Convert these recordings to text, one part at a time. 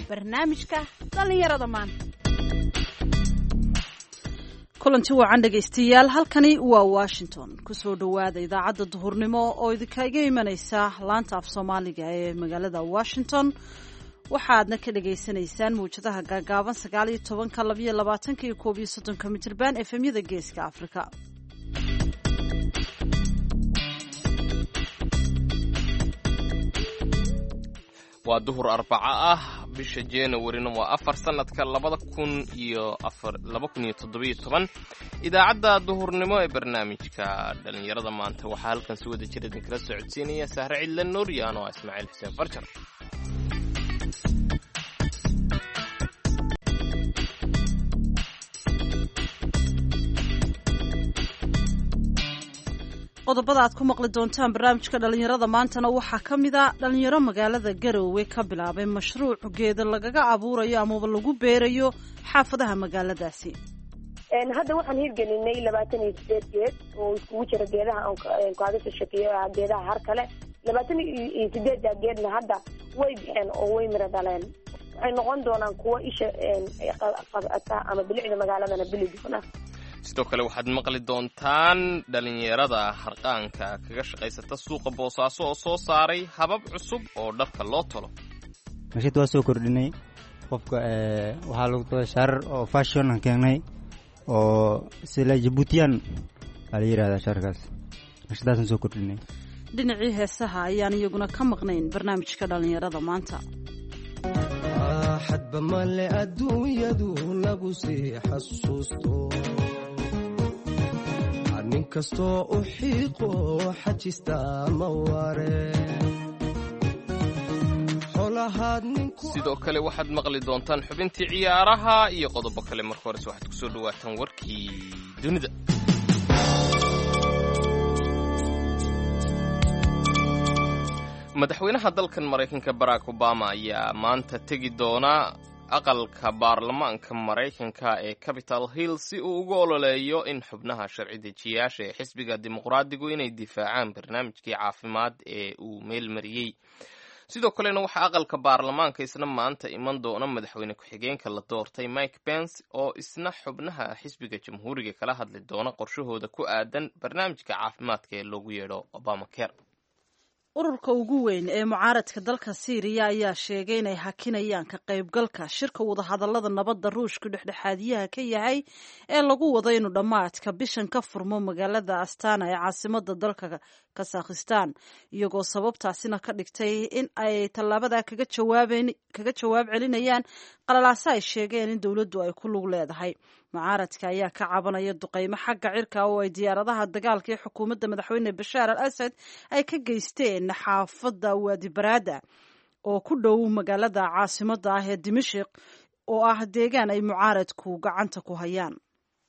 barnaamijka dhallinyarada maanta. kulanti wacan dhegaystayaal, halkani waa Washington. kusoo dhawaada idaacadda duhurnimo oo idinkaga imanaysa laanta af Soomaaliga ee magaalada Washington. waxaadna ka dhageysanaysaan mawjadaha gaagaaban 19, 22 iyo 31 mitirban FM-yada Geeska Afrika. waa duhur Arbaca ah bisha January-na waa 4 sanadka 2017. idaacadda duhurnimo ee barnaamijka dhalinyarada maanta waxaa halkan si wada jir idinkala socodsiinaya Sahre Cidla Nuur iyo anoo Ismaaciil Xuseen Farjar. qodobada aad ku maqli doontaan barnaamijka dhalinyarada maantana waxaa ka mid ah dhalinyaro magaalada Garowe ka bilaabay mashruuc geeda lagaga abuurayo amaba lagu beerayo xaafadaha magaaladaasi. hadda waxaan hirgelinay 28 geed oo iskugu jira geedaha aan kaaga soo shaqeeyo geedaha har kale 28 geedna hadda way bixeen oo way mira dhaleen. waxay noqon doonaan kuwa isha qabata ama bilicda magaaladana biliduna. sidoo kale waxaad maqli doontaan dhalinyarada harqaanka kaga shaqaysata suuqa Boosaaso oo soo saaray habab cusub oo dharka loo tolo. Mashruuc waa soo kordhinay qofka waxaa lagu tolo shaarar oo fashion aan keenay oo sida Djiboutian la yiraahdo sharkaas. Mashruucaas soo kordhinay. Dhinacii heesaha ayaan iyaguna ka maqnayn barnaamijka dhalinyarada maanta. hadba male adduunyadu lagu sii xasuusto ninkastoo u xiiqo xajista maware. sidoo kale waxaad maqli doontaan xubintii ciyaaraha iyo qodobo kale. marka horese waxaad kusoo dhawaataan warkii dunida. madaxweynaha dalkan Mareykanka Barack Obama ayaa maanta tegi doona aqalka baarlamaanka Mareykanka ee Capitol Hill si uu ugu ololeeyo in xubnaha sharci dejiyaasha ee xisbiga dimuqraadigu inay difaacaan barnaamijkii caafimaad ee uu meel mariyay. sidoo kalena waxaa aqalka baarlamaanka isna maanta iman doona madaxweyne ku-xigeenka la doortay Mike Pence oo isna xubnaha xisbiga jamhuuriga kala hadli doona qorshahooda ku aadan barnaamijka caafimaadka ee loogu yeedho Obamacare. ururka ugu weyn ee mucaaradka dalka Syria ayaa sheegay inay hakinayaan ka qaybgalka shirka wadahadallada nabadda Ruushka dhexdhexaadiyaha ka yahay ee lagu wado inuu dhamaadka bishan ka furmo magaalada Astana ee caasimadda dalka Kazakhstan, iyagoo sababtaasina ka dhigtay in ay tallaabada kaga jawaab celinayaan qalalaasa ay sheegeen in dowladdu ay ku lug leedahay. mucaaradka ayaa ka cabanaya duqeymo xagga cirka oo ay diyaaradaha dagaalka ee xukuumadda madaxweyne Bashar al-Assad ay ka geysteen xaafadda Wadi Barada oo ku dhow magaalada caasimadda ah ee Dimashq oo ah deegaan ay mucaaradku gacanta ku hayaan.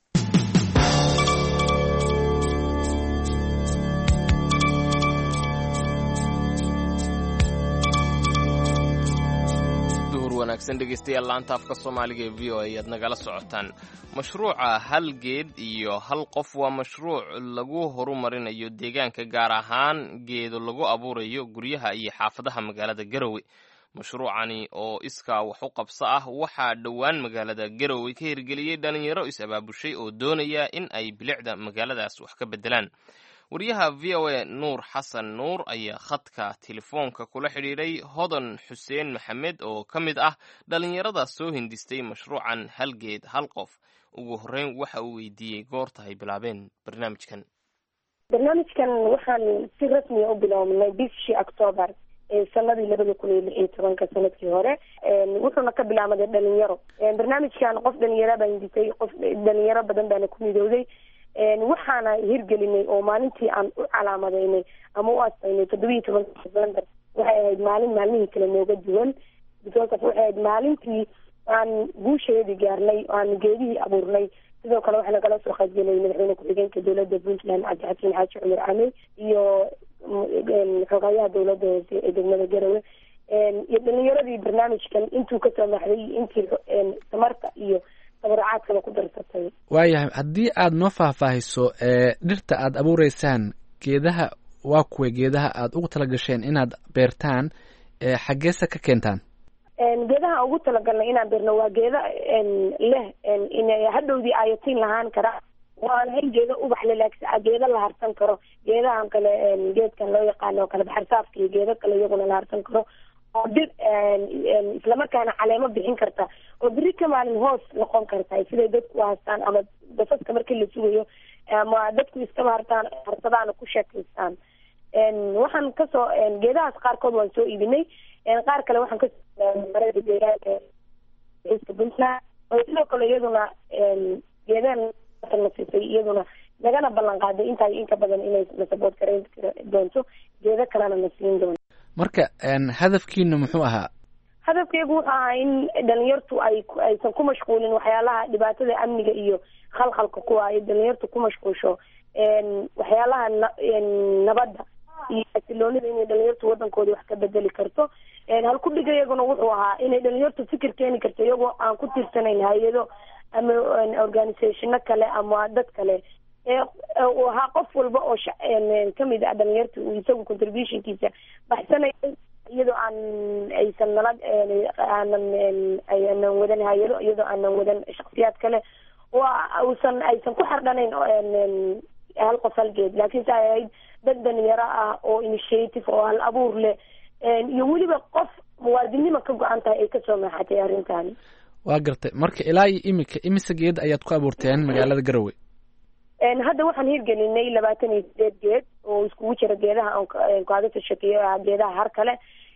wanaagsan dhegeystayaal, laanta afka Soomaaliga ee VOA ayaad nagala socotaan. mashruuca hal geed iyo hal qof waa mashruuc lagu horumarinayo deegaanka, gaar ahaan geedo lagu abuurayo guryaha iyo xaafadaha magaalada Garowe. mashruucani oo iskaa wax u qabso ah waxaa dhowaan magaalada Garowe ka hirgeliyey dhalinyaro is-abaabushay oo doonaya in ay bilicda magaaladaas wax ka bedelaan. wariyaha VOA Nuur Xasan Nuur ayaa khadka telefoonka kula xidhiidhay Hodan Xuseen Maxamed oo ka mid ah dhalinyarada soo hindistay mashruucan hal geed hal qof. ugu horreyn waxa uu weydiiyey goorta ay bilaabeen barnaamijkan. barnaamijkan waxaan si rasmi ah u bilownay bishii October ee sanadii 2016 sanadkii hore. wuxuuna ka bilaabay dhalinyaro. barnaamijkan qof dhalinyaro baa hindistay, qof dhalinyaro badan baa ku midowday. waxaana hirgelinay oo maalintii aan u calaamadeynay ama u astaynay 17 November. waxay ahayd maalmihii kale nooga duwan, because waxay ahayd maalintii aan guusheedii gaarnay, aan geedihii abuurnay. sidoo kale waxaa nagala soo qaybgelay madaxweyne ku-xigeenka dowladda Puntland Cabdixakiin Xaaji Cumar Camey iyo xogayaha dowladda hoose ee degmada Garowe iyo dhalinyaradii barnaamijkan intuu ka soo maxday intii tamarta iyo tabarucaadkaba ku darsatay. waayahay, haddii aad noo faahfaahiso dhirta aad abuureysaan, geedaha waa kuwa geedaha aad ugu tala gasheen inaad beertaan, xaggeesa ka keentaan? geedaha ugu talagalnay inaan beerno waa geeda leh inay hadhowdii ayatiin lahaan kara waan hayn geeda ubax le laakiin geeda la harsan karo geedahan kale geedkan loo yaqaano kale baxarsaafka iyo geeda kale iyaguna la harsan karo oo dhir islamarkaana caleemo bixin karta oo beri ka maalin hoos noqon karta siday dadku haystaan ama basaska markii la sugayo ama dadku iskaba harsadaan ku sheekaystaan. waxaan kasoo geedahaas qaarkood waan soo iibinay qaar kale waxaan kasoo marada deegaanka iska Puntland oo sidoo kale iyaduna geedahan nasisay iyaduna nagana ballan qaaday intaa inka badan inay la support gareyn doonto geeda kalena na siin doonto. marka hadafkiina muxuu ahaa? hadafkeegu wuxuu ahaa in dhalinyartu aysan ku mashquulin waxyaalaha dhibaatada amniga iyo khalkhalka ku ay dhalinyartu ku mashquusho waxyaalaha nabadda iyo xasiloonida inay dhalinyartu wadankooda wax ka bedeli karto. halku dhiga iyaguna wuxuu ahaa inay dhalinyartu fikir keeni karto iyagoo aan ku tiirsanayn hay-ado ama organisationo kale ama dad kale ahaa qof walba oo kamid ah dhalinyarta uu isagu contributionkiisa baxsanaya iyadoo aysan aanan wadan hay-ado iyadoo aanan wadan shaksiyaad kale oo aysan ku xardhanayn hal qof halgeed laakiin sa ahayd dad dhalinyaro ah oo initiative oo hal abuur leh iyo weliba qof muwaadinimo ka go-an tahay ay kasoo maaxatay arrintaani. waa gartay marka ilaa iyo imise geed ayaad ku abuurteen magaalada Garowe? hadda waxaan hirgelinay 28 geed oo iskugu jira geedaha aan kaaga soo sheekeeyo geedaha har kale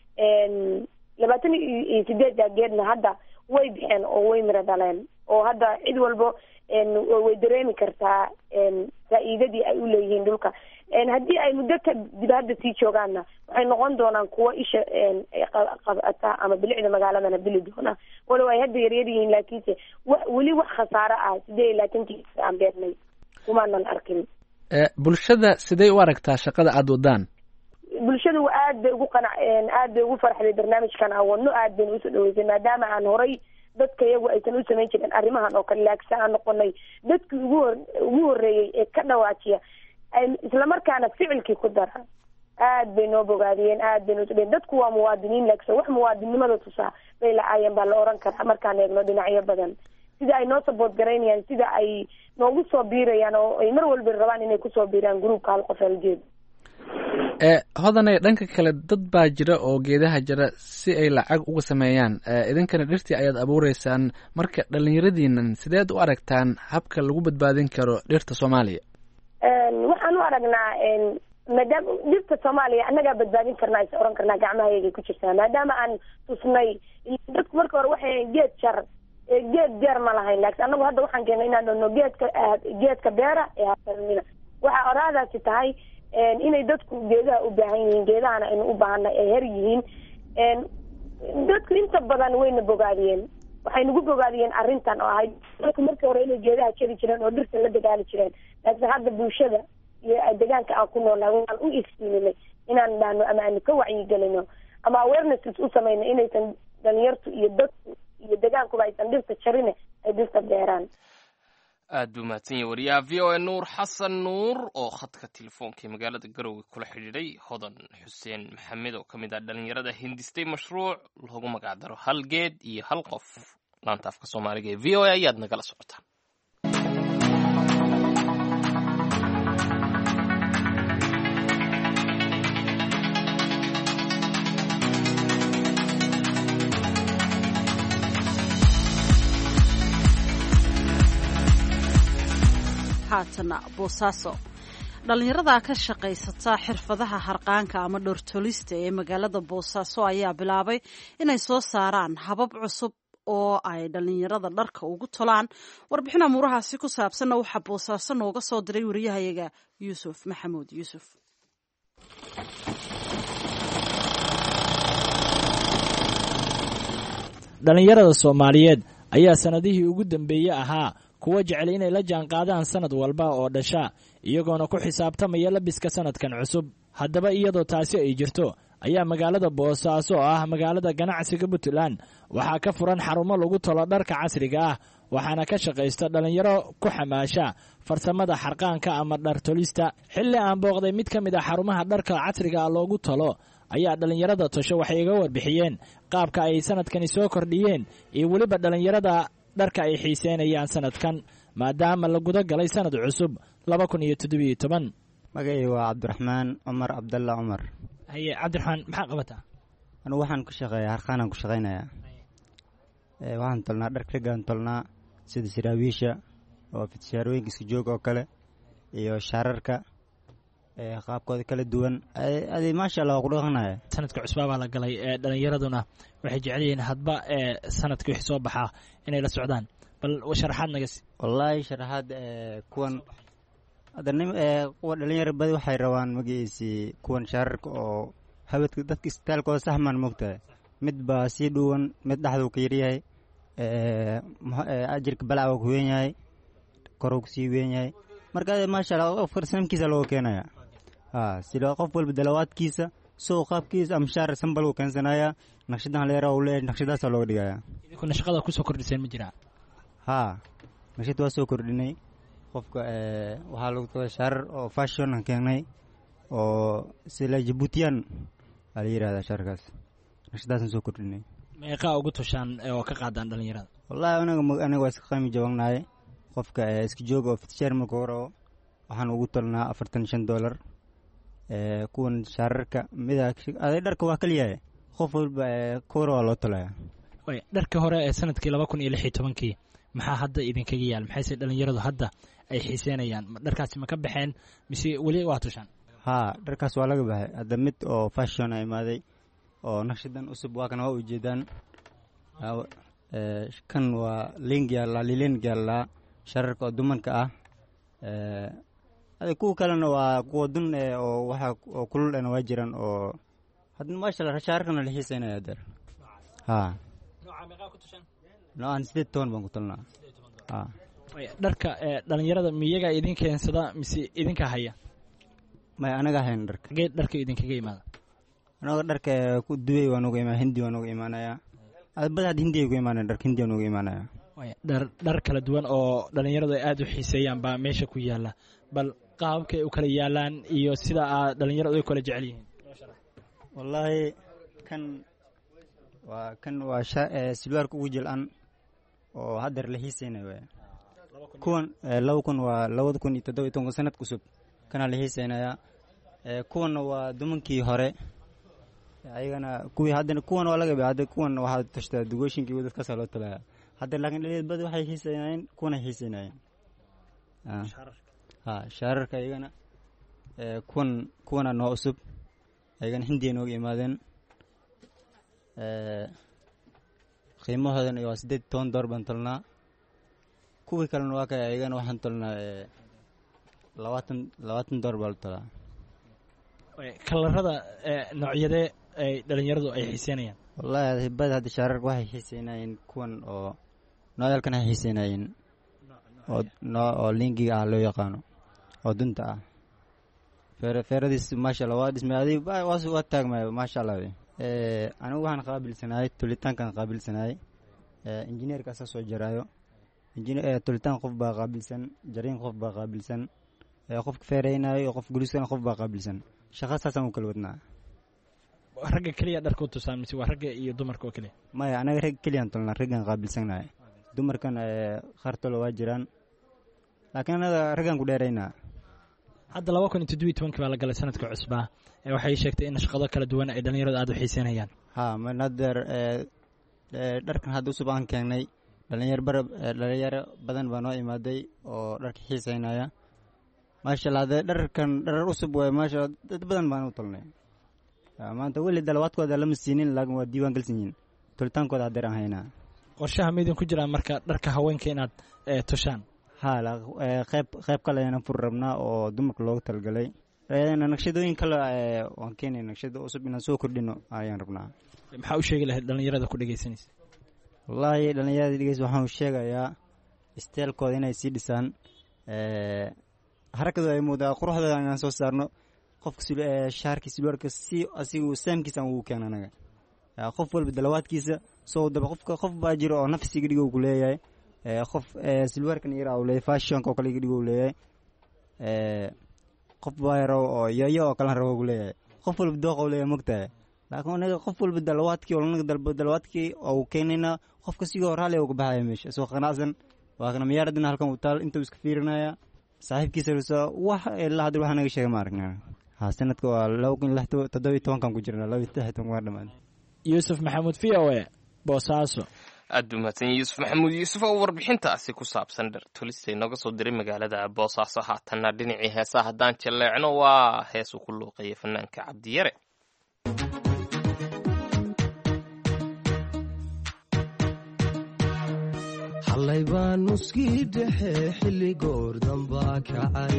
28 geedna hadda way bixeen oo way mira dhaleen oo hadda cid walbo way dareemi kartaa faa'iidadii ay u leeyihiin dhulka. haddii ay muddo kadib hadda sii joogaanna waxay noqon doonaan kuwa isha qabata ama bilicda magaaladana bili doona walow ay hadda yaryar yihiin laakiinse weli wax khasaaro ah 28 aan beernay kumaanan arkin. bulshada sidee u aragtaa shaqada aad wadaan? bulshadu aad bay ugu farxday barnaamijkan aan wadno aad bayna usoo dhaweysay maadaama aan horay dadka iyagu aysan u samayn jirin arrimahan oo kale laakiin aan noqonay dadkii ugu horreeyey ee ka dhawaajiya islamarkaana ficilkii ku dara. aad bay noo bogaadiyeen aad bay noo dadku waa muwaadiniin laakiin wax muwaadinimada tusaa bay lacaayeen baa la oran karaa markaan eegno dhinacyo badan sida ay noo support garaynayaan sida ay noogu soo biirayaan oo ay mar walba rabaan inay kusoo biiraan gruupka hal qof halgeed. hodanay dhanka kale dad baa jira oo geedaha jira si ay lacag uga sameeyaan idinkana dhirtii ayaad abuureysaan marka dhalinyaradiinan sideed u aragtaan habka lagu badbaadin karo dhirta Soomaaliya? waxaan u aragnaa maadaama dhirta Soomaaliya annagaa badbaadin karnaa is oran karnaa gacmahayaga ku jirtaa maadaama aan tusnay dadku marka hore waxay geed jar ma lahayn laakiin annagu hadda waxaan keenay inaan doono geedka beera ee hasanina waxa oraadaasi tahay inay dadku geedaha u baahan yihiin geedahana aynu u baahanay ay her yihiin dadku inta badan wayna bogaadiyeen waxay nagu bogaadiyeen arrintan oo ahayd dadku markii hore inay geedaha jari jireen oo dhirta la dagaali jireen laakiin hadda bulshada iyo deegaanka aan ku noolnahay waxaan u iftiiminay inaan dhahno ama aan ka wacyigelino ama awareness u samayno inaysan dhalinyartu iyo dadku iyo deegaankuba aysan dhirta jarine ay dhirta beeraan. aad buu mahadsan yahay wariyaha VOA Nuur Xasan Nuur oo khadka telefoonka magaalada Garowe kula xidhiidhay Hodan Xuseen Maxamed oo kamid ah dhalinyarada hindistay mashruuc loogu magac daro hal geed iyo hal qof. laanta afka Soomaaliga ee VOA ayaad nagala socotaan. haatana Boosaaso dhalinyarada ka shaqaysata xirfadaha harqaanka ama dhortolista ee magaalada Boosaaso ayaa bilaabay inay soo saaraan habab cusub oo ay dhalinyarada dharka ugu tolaan. warbixin amuurahaasi ku saabsanna waxaa Boosaaso nooga soo diray wariyahayaga Yuusuf Maxamuud Yuusuf. dhalinyarada Soomaaliyeed ayaa sanadihii ugu dambeeyay ahaa kuwa jecel inay la jaanqaadaan sanad walba oo dhasha iyagoona ku xisaabtamaya labiska sanadkan cusub. haddaba iyadoo taasi ay jirto ayaa magaalada Boosaaso oo ah magaalada ganacsiga Puntland waxaa ka furan xarumo lagu tolo dharka casriga ah waxaana ka shaqaysta dhalinyaro ku xamaasha farsamada xarqaanka ama dhar tolista. xilli aan booqday mid ka mid ah xarumaha dharka casriga loogu tolo ayaa dhallinyarada tosho waxay iga warbixiyeen qaabka ay sanadkani soo kordhiyeen iyo weliba dhallinyarada dharka ay xiiseynayaan sanadkan maadaama la guda galay sanad cusub 2017. magacay waa cabdiraxmaan cumar cabdalla cumar. haye cabdiraxmaan maxaa qabataa? anigu waxaan ku shaqeeyaa harqaanaan ku shaqaynayaa. waxaan tolnaa dharka raggaan tolnaa sida siraawiisha oo fitshaarooyinka iska joog oo kale iyo shaararka qaabkooda kala duwan. adi maasha allah waa ku dhaqanaya. sanadka cusbaa baa la galay dhallinyaraduna waxay jecel yihiin hadba sanadka wixii soo baxaa inay la socdaan. bal sharaxaad naga sii. wallaahi sharaxaad kuwan kuwa dhalinyaro badi waxay rabaan magaciisii kuwan shaararka oo habadka dadka istaalkooda saxmaan moogtahay. mid baa sii dhuwan, mid dhexduu ka yaryahay, ajirka balacwa ku weyn yahay, koruu kusii weyn yahay. marka maasha allah farsamkiisa looga keenaya. sida qof walba dalawaadkiisa soo qaabkiisa ama shaar sambal uu keensanaya. naqshadan leera uu leeyahay, naqshadaasa looga dhigaya. idinkuna shaqada kusoo kordhiseen ma jiraa? naqshad waa soo kordhinay. qofka waxaa lagu taga shaarar oo fashion aan keenay oo sila Djiboutian la yiraahdaa shaarkaas. naqshadaasaan soo kordhinay. meeqa ugu tushaan oo ka qaadaan dhalinyarada? wallaahi anaga waa iska qiimo jabanahay. qofka iska jooga oo fitshaar marka hore waxaan ugu tolnaa $45. kuwan shaararka aday dharka waa kaliyahay. qof walba koora waa loo tolaya. dharka hore ee sanadkii 2016 maxaa hadda idinkaga yaal? maxayse dhalinyaradu hadda ay xiiseynayaan? dharkaasi ma ka baxeen mise weli waa tushaan? dharkaas waa laga baxay. hadda mid oo fashion a imaaday oo naqshadan cusub waa kana waa ujeedaan. kan waa lilengyalla shararka oo dumanka ah. kuwa kalena waa kuwa dun oo waxa oo kulul ana waa jiraan oo hadda maasha allah shaararkana la xiiseynaya der. nooca meeqa ku tushaan? noocan 18 baan ku talnaa. dharka dhalinyarada miyaga idin keensada mise idinka haya? may anaga hayn dharka. dharka idinkaga imaada? anaga dharka ku duway waan uga imaan, hindi waan uga imaanaya. bad hindi uga imaanaya, dharka hindi waan uga imaanaya. dhar kala duwan oo dhalinyaradu ay aad u xiiseeyaan baa meesha ku yaala. bal qaabkay u kala yaalaan iyo sida aad dhalinyaradu ay kala jecel yihiin? wallaahi kan waa silwaarka ugu jilcan oo haddeer la xiiseynayo waay. kuwan 2017 sanad cusub kana la xiiseynayaa. kuwanna waa dumankii hore ayagana kuwii haddana kuwan waa laga hadda kuwan waxaa tashtaa dugooshinkii wadadkaasa loo talaya. hadda laakiin dhalinyarada badi waxay xiiseynayeen kuwana xiiseynayeen. shaararka ayagana kuwana noo cusub ayagana hindiya nooga imaadeen. qiimahoodana waa $18 baan tolnaa. kuwii kalena waa kay ayagana waxaan tolnaa $20 baa la tolaa. kalarada noocyadee ay dhalinyaradu ay xiiseynayaan? wallaahi badi hadda shaararka waxay xiiseynayeen kuwan oo nooyalkan ay xiiseynayeen oo lingiga ah loo yaqaano oo dunta ah. feeradiis maasha allah waa dhismay waa taagmay maasha allah. anigu waxaan qaabilsanahay tulitaankan qaabilsanahay. injineerkaasa soo jaraayo. tulitaan qof baa qaabilsan, jariin qof baa qaabilsan, qofka feereynayo qof guliskana qof baa qaabilsan. shaqasaasaan u kala wadnaa. ragga keliya dharka u tusaan mise waa ragga iyo dumarka oo keliya? maya anaga ragga keliyaan tolnaa, raggaan qaabilsanahay. dumarkan qaar tolo waa jiraan laakiin anaga raggaan ku dheeraynaa. hadda 2017 baa la galay sanadka cusbaa. waxay sheegtay in shaqado kala duwan ay dhalinyaradu aad u xiiseynayaan. haddeer dharkan hadda cusub aan keenay dhalinyaro badan baa noo imaaday oo dharka xiiseynaya. maasha allah dharkan dharar cusub waay maasha allah dad badan baan u tolnay. maanta weli dalawaadkooda lama siinin laakiin waa diiwaan galsan yihiin. tolitaankooda haddeer aan haynaa. qorshaha maydin ku jiraa marka dharka haweenka inaad tushaan? qayb kale ayaan fur rabnaa oo dumarka loogu talagalay. naqshadooyin kale waan keenay. naqshada cusub inaan soo kordhino ayaan rabnaa. maxaa u sheegi lahayd dhalinyarada ku dhegeysanaysa? wallaahi dhalinyarada dhegeysa waxaan u sheegayaa isteelkooda inay sii dhisaan. harakadooda ay muudaa quruxdooda inaan soo saarno. qofka shaarka silwaarka si asigu saamkiisa aan ugu keena anaga. qof walba dalawaadkiisa soo daba qof baa jiro oo nafsiga dhigo ku leeyahay. qof silwaarkan yara uu leeyahay, fashionka oo kale dhigo uu leeyahay. qof baa yaro oo yayo oo kale rabo ku leeyahay. qof walba dooq uu leeyahay mogtahay. laakiin anaga qof walba dalawaadkii oo anaga dalawaadkii oo keenayna qofka sigoo raali uga baxaya meesha soo qanacsan waa kana miyaaradina halkan uu taal intuu iska fiirinaya saaxiibkiisa wax ilaa hadda waxa naga sheegay ma aragnaa sanadka waa 2017 ku jirna 2018 waa dhamaan yuusuf maxamuud VOA Boosaaso aad u mahadsan yuusuf maxamuud yuusuf oo warbixintaasi ku saabsan dhar tulistay nooga soo diray magaalada Boosaaso haatanna dhinacii heesaha haddaan jaleecno waa heesu ku luuqeeya fanaanka Cabdiyare xalay baan nuskii dhexe xilli goor dambaa kacay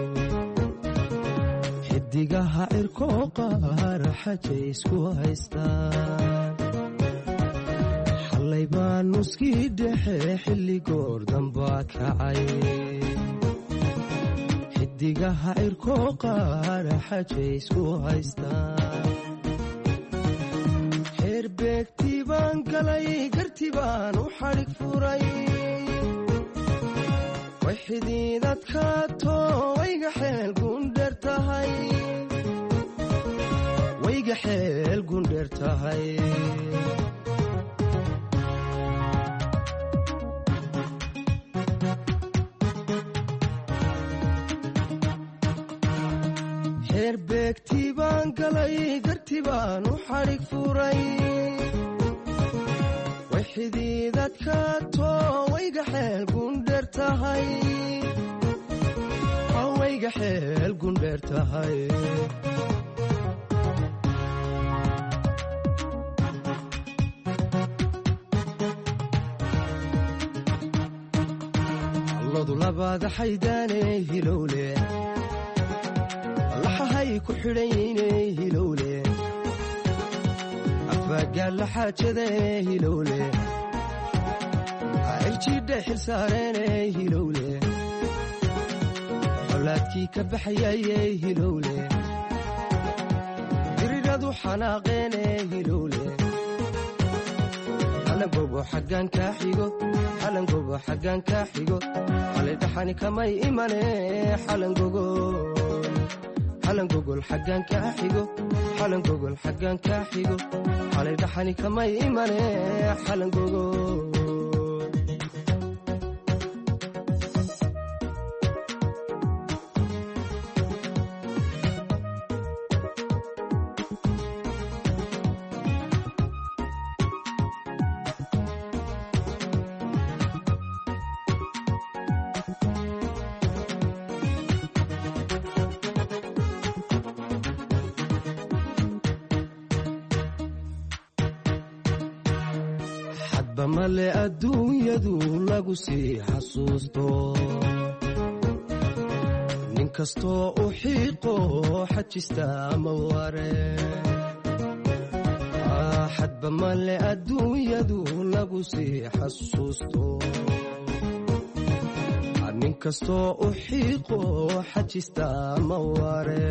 xidigaha cirkoo qaar xajay isku haystaan xalay baan nuskii dhexe xilli goor dambaa kacay xidigaha cirkoo qaar xajay isku haystaan xeerbeegtii baan galay garti baan u xadhig furay way xidiidadkaato wayga xeel gundheer tahay wayga xeel gundheer tahay xeerbeegtii baan galay garti baan u xadhig furay way xidiidadkaato wayga xeel gundheer tahay wayga xeel gundheer tahay alladu labaada xaydaane hilowle laxahay ku xidhayne hilowle afagaal la xaajade hilowle ciljidha xilsaareene hilowle xolaadkii ka baxayaye hilowle diriradu xanaaqeene hilowle xalangobo xaggaan kaa xigo xalangobo xaggaan kaa xigo xalay dhaxani kamay imane xalangogol xaggaan kaa xigo xalangogol xaggaan kaa xigo xalay dhaxani kamay imane xalangogol male adduunyadu lagu sii xasuusto nin kastoo u xiiqo xajista ma ware xadba male adduunyadu lagu sii xasuusto nin kastoo u xiiqo xajista ma ware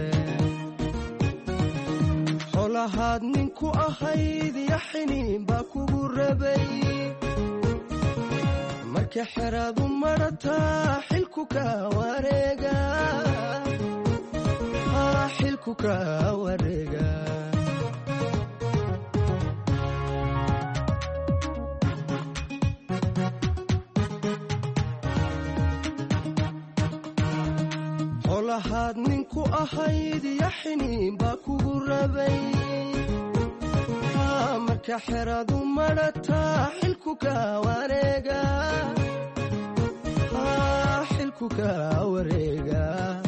xolahaad ninku ahayd yaxiniin baa kugu rabay marka xeraadu marataa xilku ka wareega xilku ka wareega xolahaad ninku ahayd yaxiniin baa kugu rabay marka xeraadu marataa xilku ka wareega xilku ka wareega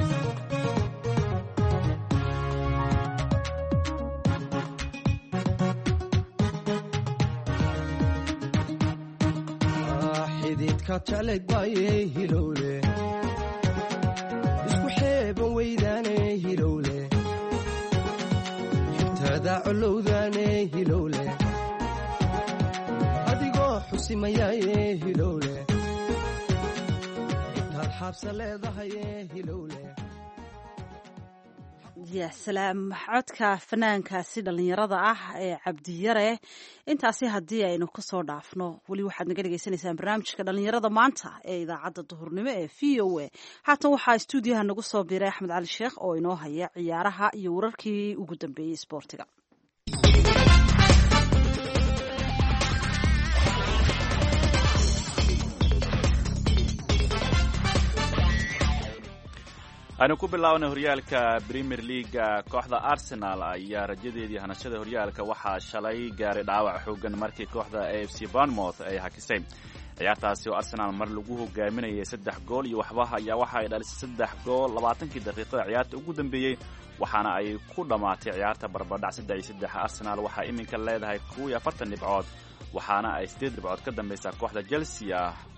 xididka jeclayd baaye hilowle isku xeeban weydaane hilowle xigtada colowdaane hilowle adigoo xusimayaaye hilowle intaad xaabsa leedahaye hilowle ya salaam codka fanaankaasi dhallinyarada ah ee cabdiyare intaasi haddii aynu kasoo dhaafno weli waxaad naga dhagaysanaysaan barnaamijka dhallinyarada maanta ee idaacadda duhurnimo ee v o a haatan waxaa stuudiyaha nagu soo biiray axmed cali sheekh oo inoo haya ciyaaraha iyo wararkii ugu dambeeyey isboortiga aynu ku bilaabnay horyaalka Premier League. kooxda Arsenal ayaa rajadeedii hanashada horyaalka waxaa shalay gaaray dhaawac xoogan markii kooxda AFC Bournemouth ay hakisay ciyaartaasi oo Arsenal mar lagu hogaaminayay 3 gool iyo waxba ayaa waxa ay dhalisay 3 gool 20kii daqiiqada ciyaarta ugu dambeeyay waxaana ay ku dhamaatay ciyaarta barbardhac 3-3. Arsenal waxa iminka leedahay 40 dhibcood waxaana ay 8 dhibcood ka dambaysaa kooxda Chelsea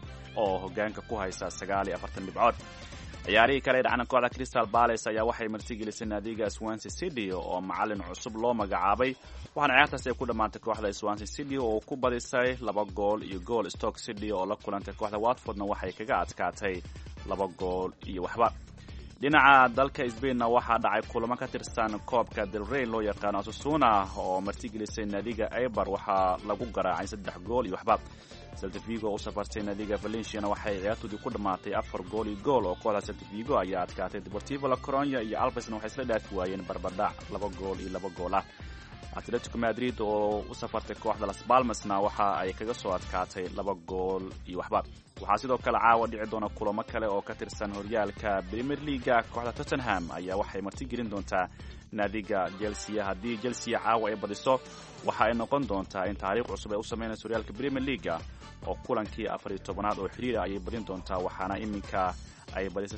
oo hogaanka ku haysa 49 dhibcood. ciyaarihii kale dhacna kooxda Crystal Palace ayaa waxay martigelisay naadiga Swansea City oo macallin cusub loo magacaabay waxaana ciyaartaasi ay ku dhamaatay kooxda Swansea City oo ku badisay 2 gool iyo gool. Stoke City oo la kulantay kooxda Watfordna waxay kaga adkaatay 2 gool iyo waxba. dhinaca dalka Spainna waxaa dhacay kulamo ka tirsan koobka Del Rey loo yaqaan Osasuna oo martigelisay naadiga Eibar waxaa lagu garaacay 3 gool iyo waxba. Celta Vigo oo safartay naadiga Valencia waxay ciyaartoodii ku dhamaatay 4 gool iyo gool oo kooxda Celta Vigo ayaa adkaatay. Deportivo La Coruña iyo Alvesna waxay isla dhaafi waayeen barbardhac 2 gool iyo 2 gool ah. Atletico Madrid oo u safartay kooxda Las Palmasna waxa ay kaga soo adkaatay 2 gool iyo waxba. waxaa sidoo kale caawa dhici doona kulamo kale oo ka tirsan horyaalka Premier League. kooxda Tottenham ayaa waxay martigelin doontaa naadiga Chelsea. haddii Chelsea caawa ay badiso waxa ay noqon doontaa in taariikh cusub ay u sameynayso horyaalka Premier League oo kulankii 14aad oo xiriir ayay badin doontaa waxaana iminka ay badisay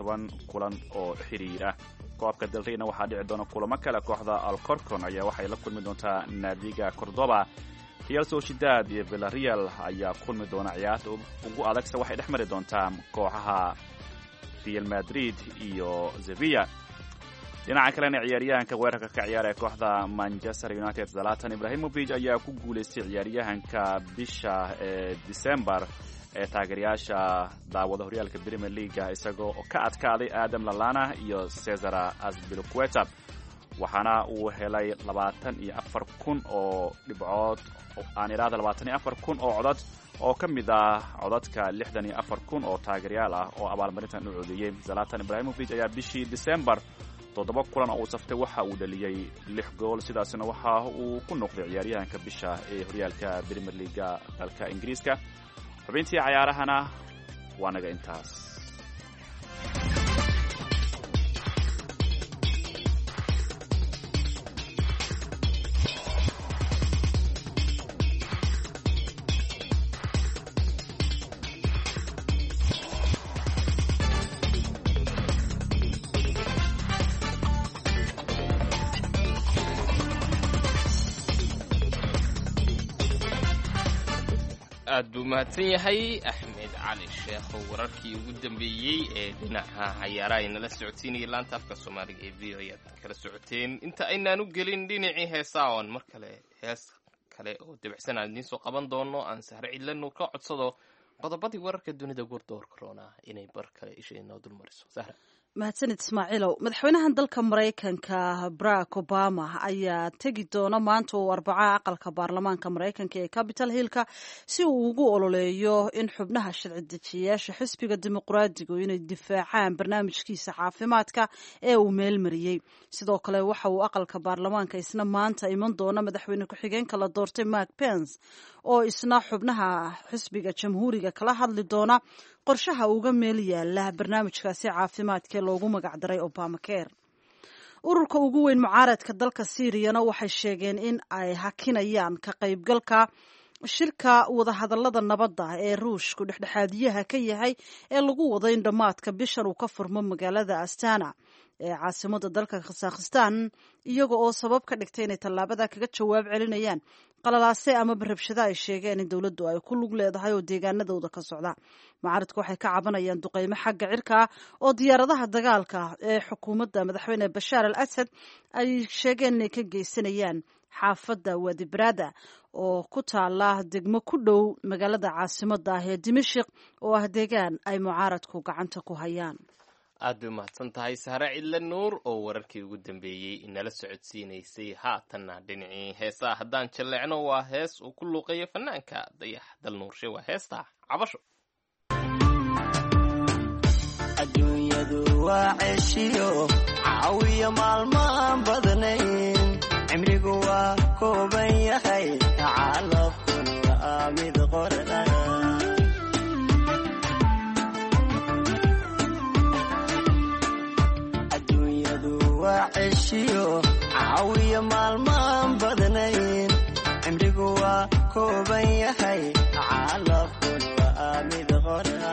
13 kulan oo xiriir ah. koobka Del Reyna waxaa dhici doona kulamo kale. kooxda Alcorcon ayaa waxay la kulmi doontaa naadiga Cordoba. Real Sociedad iyo Villarreal ayaa kulmi doona ciyaarta ugu adagsa waxay dhex mari doontaa kooxaha Real Madrid iyo Sevilla. dhinaca kalena ciyaaryahanka weerarka ka ciyaara kooxda Manchester United Zlatan Ibrahimovic ayaa ku guuleystay ciyaaryahanka bisha December ee taageerayaasha daawada horyaalka Premier League isagoo ka adkaaday Adam Lallana iyo Cesar Azpilicueta waxaana uu helay 24,000 oo dhibcood aan iraada 24,000 oo codad oo ka mid ah codadka 64,000 oo taageerayaal ah oo abaalmarintan u codeeyay. Zlatan Ibrahimovic ayaa bishii December 7 kulan oo saftay waxa uu dhaliyay 6 gool sidaasna waxa uu ku noqday ciyaaryahanka bisha ee horyaalka Premier League dalka Ingiriiska. xubintii ciyaarahana waa naga intaas. aad buu mahadsan yahay Axmed Cali Sheekh oo wararkii ugu dambeeyay ee dhinaca ciyaaraha inala socodsiinayay laanta afka Soomaaliga ee VOA aad kala socoteen. inta aynaan u gelin dhinacii heesaha oo mar kale hees kale oo dabacsan aan idin soo qaban doono aan Sahre Cidlano ka codsado qodobadii wararka dunida goordoor corona inay bar kale isheeno dulmariso. Sahre mahadsanid Ismaaciilow. madaxweynaha dalka Mareykanka Barack Obama ayaa tegi doona maanta oo Arbaca aqalka baarlamaanka Mareykanka ee Capitol Hill-ka si uu ugu ololeeyo in xubnaha sharci dejiyayaasha xisbiga dimuqraadiga inay difaacaan barnaamijkiisa caafimaadka ee uu meel mariyay. sidoo kale waxa uu aqalka baarlamaanka isna maanta iman doona madaxweyne ku-xigeenka la doortay Mike Pence oo isna xubnaha xisbiga jamhuuriga kala hadli doona qorshaha uga meel yaala barnaamijkaasi caafimaadka loogu magac daray Obamacare. ururka ugu weyn mucaaradka dalka Siiriyana waxay sheegeen in ay hakinayaan ka qaybgalka shirka wadahadallada nabadda ee Ruushku dhexdhexaadiyaha ka yahay ee lagu wado in dhamaadka bishan uu ka furmo magaalada Astana ee caasimada dalka Kazakhstan iyaga oo sabab ka dhigtay inay tallaabada kaga jawaab celinayaan qalalaase ama rabshado ay sheegeen in dawladdu ay ku lug leedahay oo deegaanadooda ka socda. mucaaradku waxay ka cabanayaan duqeymo xagga cirka oo diyaaradaha dagaalka ee xukuumadda madaxweyne Bashar al-Assad ay sheegeen inay ka geysanayaan xaafadda Wadi Barada oo ku taala degmo ku dhow magaalada caasimada ah ee Dimashq oo ah deegaan ay mucaaradku gacanta ku hayaan. aad bay mahadsan tahay Sahre Cidlano oo wararkii ugu dambeeyay inala socodsiinaysay. haatanna dhinacii heesaha haddaan jaleecno waa hees uu ku luuqeeyo fanaanka Dayax Dal Nuurshe. waa heesta Cabasho. adduunyadu waa ceshiyo caawiya maalmaan badnayn cimrigu waa kooban yahay calafkuna waa mid qordan waa ceshiyo caawiya maalmaan badnayn cimrigu waa kooban yahay calafkun waa mid qora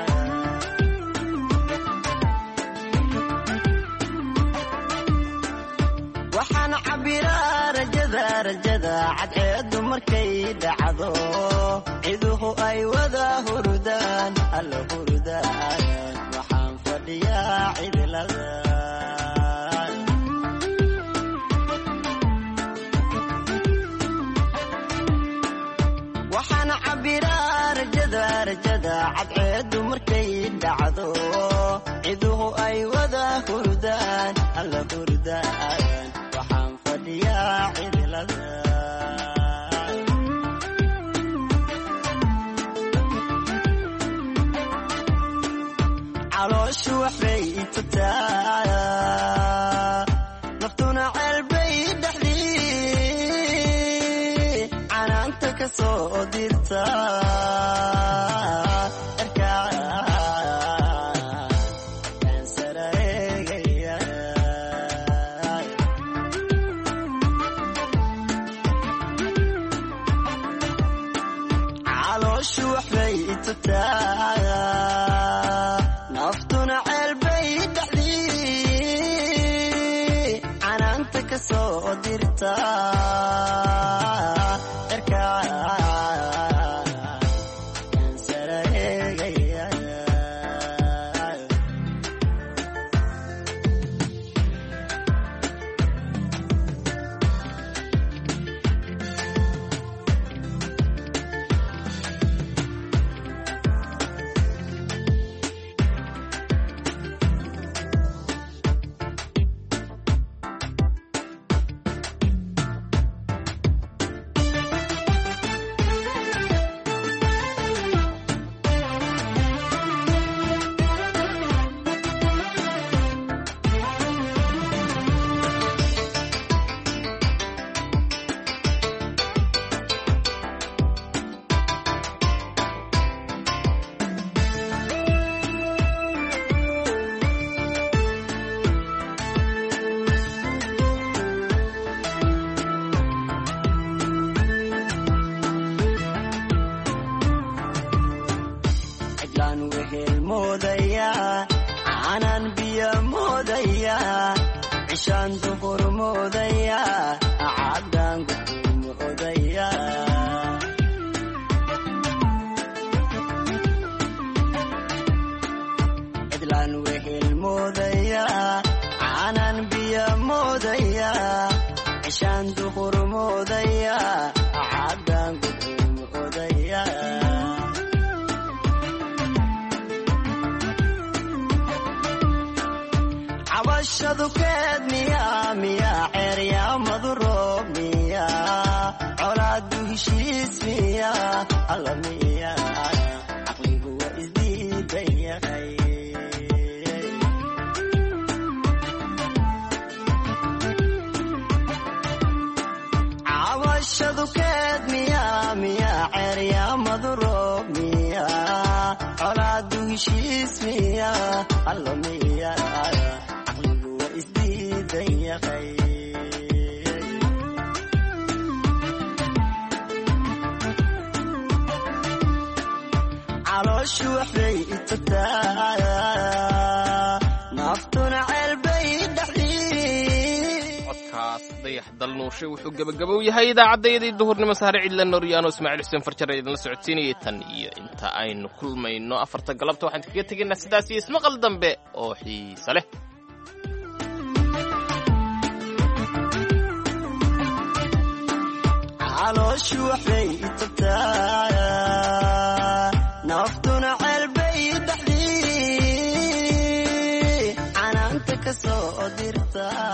waxaan cabiraa rajada cadceedu markay dhacdo ciduhu ay wada hurdaan alla hurdaan waxaan fadhiyaa cidlada waxaan cabiraa rajada cadceedu markay dhacdo ciduhu ay wada hurdaan alla hurdaan waxaan fadhiyaa cidlada calooshu waxbay itataa naftuna ceelbay dhexdii canaanta ka soo dirta calooshu waxbay itataa naftuna ceelbay dhexdii canaanta ka soo dirta cishaan duhur moodaya caddaan gudur moodaya cidlaan wehel moodaya caanaan biyo moodaya cishaan duhur moodaya caddaan gudur moodaya cabashadu keed miyaa ceeryaamadu roob miyaa colaadu heshiis miyaa alla miyaa caqligu waa isdiidan yahay cabashadu keed miyaa ceeryaamadu roob miyaa colaadu heshiis miyaa alla miyaa calooshu waxbay itataa naftuna ceelbay dhexdii codkaas dayax dalnuushe wuxuu gebagabow yahay idaacaddayadii duhurnimo sahre cidla noryaano ismaaciil xuseen farjar ee idinla socodsiinayay tan iyo inta aynu kulmayno afarta galabta waxaan kaga tegaynaa sidaas iyo ismaqal dambe oo xiisa leh calooshu waxbay itataa naftuna ceelbay dhexdii canaanta ka soo dirta